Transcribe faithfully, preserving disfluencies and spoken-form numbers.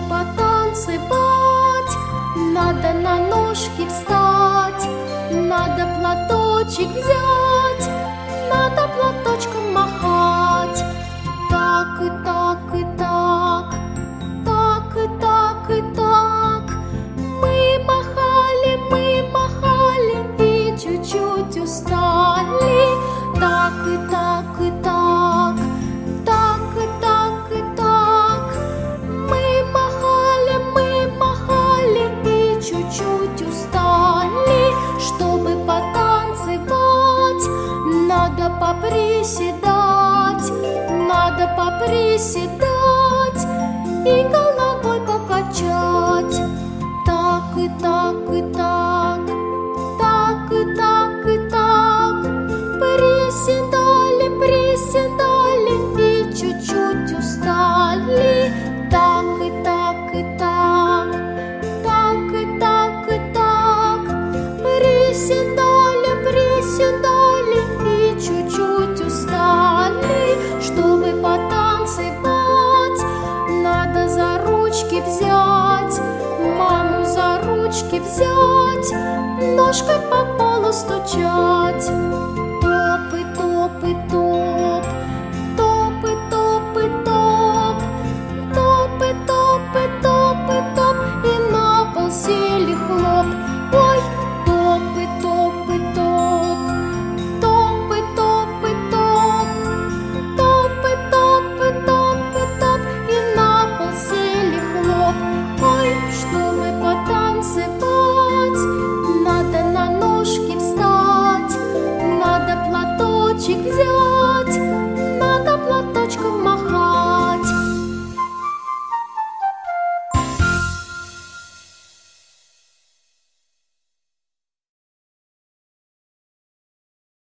потанцевать, надо на ножки встать, надо платочек взять, надо платочком махать. Так и так и так, так и так и так. Мы махали, мы махали и чуть-чуть устали. Так и так и так, так и так и так. Мы махали, мы махали и чуть-чуть устали. Чтобы потанцевать, надо поприседать, надо поприседать и головой покачать. Так и так и так, так и так и так. Приседали, приседали и чуть-чуть устали. Так и так и так, так и так и так. Приседали, приседали и чуть-чуть устали. Чтобы потанцевать, надо за ручки взять, маму за ручки взять, ножкой по полу стучать.